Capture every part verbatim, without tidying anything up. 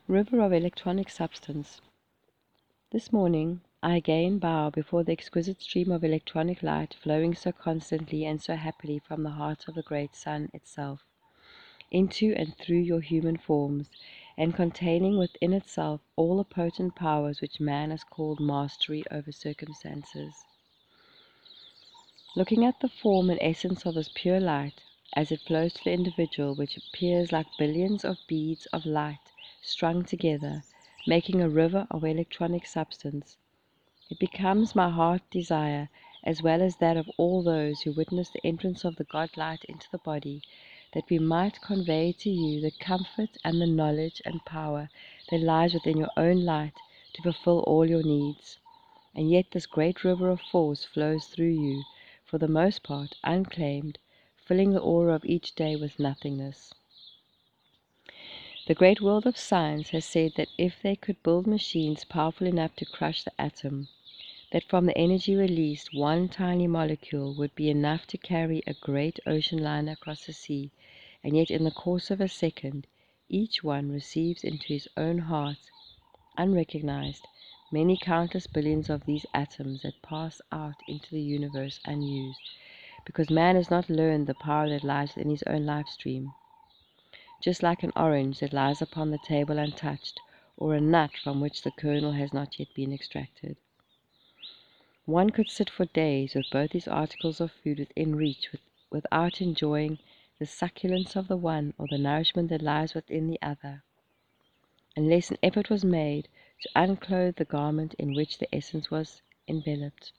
River of electronic substance. This morning I again bow before the exquisite stream of electronic light flowing so constantly and so happily from the heart of the great Sun itself, into and through your human forms, and containing within itself all the potent powers which man has called mastery over circumstances. Looking at the form and essence of this pure light, as it flows to the individual, which appears like billions of beads of light strung together, making a river of electronic substance, it becomes my heart desire, as well as that of all those who witness the entrance of the God light into the body, that we might convey to you the comfort and the knowledge and power that lies within your own light to fulfill all your needs. And yet this great river of force flows through you, for the most part unclaimed, filling the aura of each day with nothingness. The great world of science has said that if they could build machines powerful enough to crush the atom, that from the energy released one tiny molecule would be enough to carry a great ocean liner across the sea, and yet in the course of a second each one receives into his own heart, unrecognized, many countless billions of these atoms that pass out into the universe unused, because man has not learned the power that lies within his own life stream. Just like an orange that lies upon the table untouched, or a nut from which the kernel has not yet been extracted. One could sit for days with both these articles of food within reach with, without enjoying the succulence of the one or the nourishment that lies within the other, unless an effort was made to unclothe the garment in which the essence was enveloped.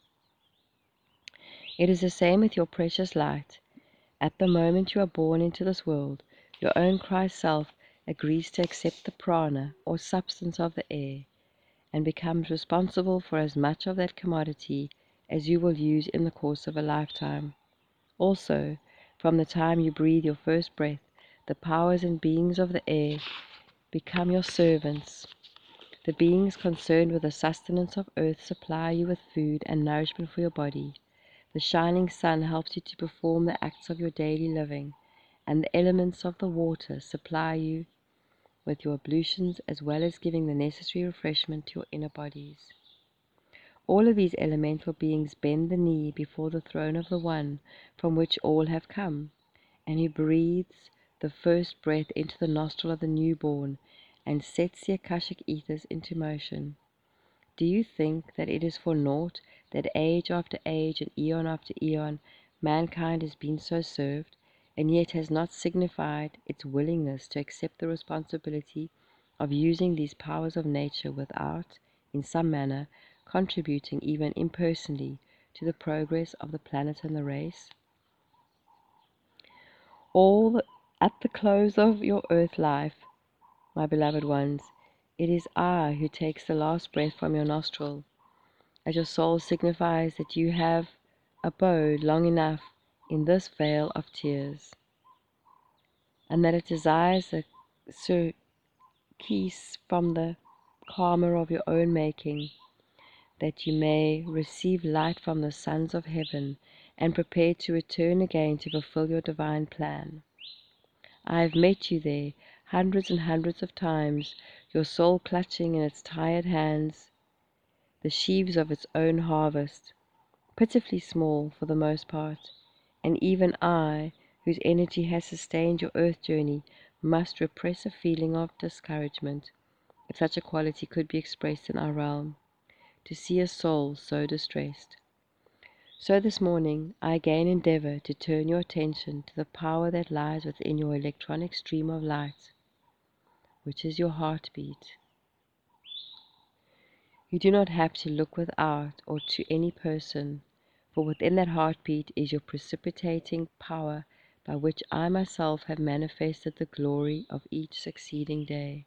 It is the same with your precious light. At the moment you are born into this world, your own Christ self agrees to accept the prana, or substance of the air, and becomes responsible for as much of that commodity as you will use in the course of a lifetime. Also, from the time you breathe your first breath, the powers and beings of the air become your servants. The beings concerned with the sustenance of earth supply you with food and nourishment for your body. The shining sun helps you to perform the acts of your daily living, and the elements of the water supply you with your ablutions, as well as giving the necessary refreshment to your inner bodies. All of these elemental beings bend the knee before the throne of the One from which all have come, and who breathes the first breath into the nostril of the newborn and sets the Akashic ethers into motion. Do you think that it is for naught that age after age and eon after eon mankind has been so served, and yet has not signified its willingness to accept the responsibility of using these powers of nature without, in some manner, contributing even impersonally to the progress of the planet and the race? All the, at the close of your earth life, my beloved ones, it is I who takes the last breath from your nostril, as your soul signifies that you have abode long enough in this vale of tears, and that it desires a surcease from the karma of your own making, that you may receive light from the sons of heaven, and prepare to return again to fulfill your divine plan. I have met you there hundreds and hundreds of times, your soul clutching in its tired hands the sheaves of its own harvest, pitifully small for the most part, and even I, whose energy has sustained your earth journey, must repress a feeling of discouragement, if such a quality could be expressed in our realm, to see a soul so distressed. So this morning I again endeavor to turn your attention to the power that lies within your electronic stream of light, which is your heartbeat. You do not have to look without or to any person, for within that heartbeat is your precipitating power by which I myself have manifested the glory of each succeeding day.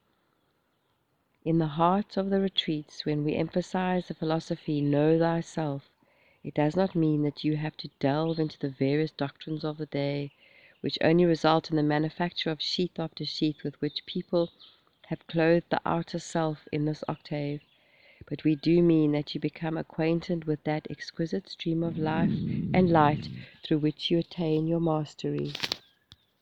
In the heart of the retreats, when we emphasize the philosophy Know Thyself, it does not mean that you have to delve into the various doctrines of the day, which only result in the manufacture of sheath after sheath with which people have clothed the outer self in this octave. But we do mean that you become acquainted with that exquisite stream of life and light through which you attain your mastery.